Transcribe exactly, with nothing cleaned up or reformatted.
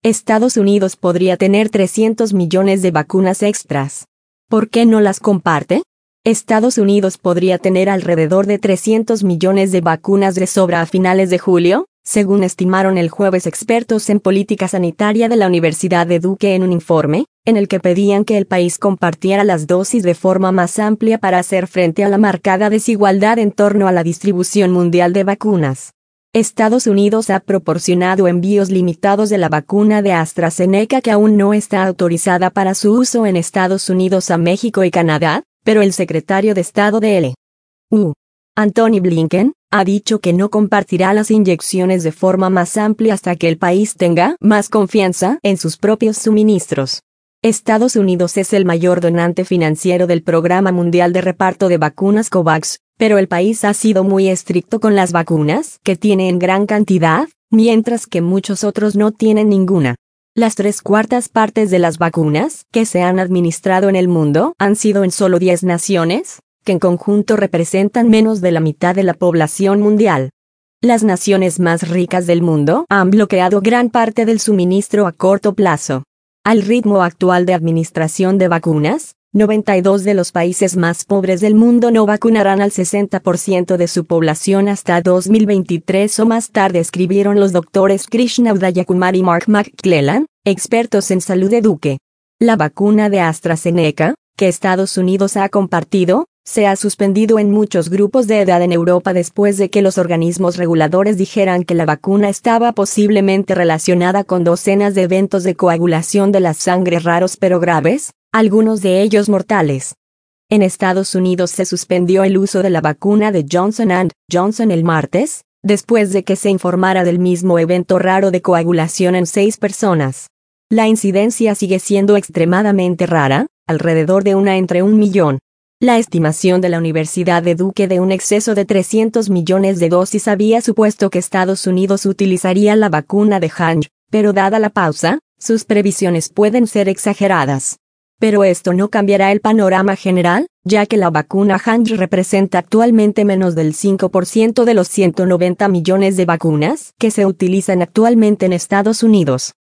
Estados Unidos podría tener trescientos millones de vacunas extras. ¿Por qué no las comparte? Estados Unidos podría tener alrededor de trescientos millones de vacunas de sobra a finales de julio, según estimaron el jueves expertos en política sanitaria de la Universidad de Duke en un informe, en el que pedían que el país compartiera las dosis de forma más amplia para hacer frente a la marcada desigualdad en torno a la distribución mundial de vacunas. Estados Unidos ha proporcionado envíos limitados de la vacuna de AstraZeneca que aún no está autorizada para su uso en Estados Unidos a México y Canadá, pero el secretario de Estado de L. U. Antony Blinken, ha dicho que no compartirá las inyecciones de forma más amplia hasta que el país tenga más confianza en sus propios suministros. Estados Unidos es el mayor donante financiero del Programa Mundial de Reparto de Vacunas COVAX, pero el país ha sido muy estricto con las vacunas que tiene en gran cantidad, mientras que muchos otros no tienen ninguna. Las tres cuartas partes de las vacunas que se han administrado en el mundo han sido en solo diez naciones, que en conjunto representan menos de la mitad de la población mundial. Las naciones más ricas del mundo han bloqueado gran parte del suministro a corto plazo. Al ritmo actual de administración de vacunas, noventa y dos de los países más pobres del mundo no vacunarán al sesenta por ciento de su población hasta dos mil veintitrés o más tarde, escribieron los doctores Krishna Udayakumar y Mark McClellan, expertos en salud de Duke. La vacuna de AstraZeneca, que Estados Unidos ha compartido, se ha suspendido en muchos grupos de edad en Europa después de que los organismos reguladores dijeran que la vacuna estaba posiblemente relacionada con docenas de eventos de coagulación de la sangre raros pero graves, algunos de ellos mortales. En Estados Unidos se suspendió el uso de la vacuna de Johnson and Johnson el martes, después de que se informara del mismo evento raro de coagulación en seis personas. La incidencia sigue siendo extremadamente rara, alrededor de una entre un millón. La estimación de la Universidad de Duke de un exceso de trescientos millones de dosis había supuesto que Estados Unidos utilizaría la vacuna de Hanj, pero dada la pausa, sus previsiones pueden ser exageradas. Pero esto no cambiará el panorama general, ya que la vacuna Hanj representa actualmente menos del cinco por ciento de los ciento noventa millones de vacunas que se utilizan actualmente en Estados Unidos.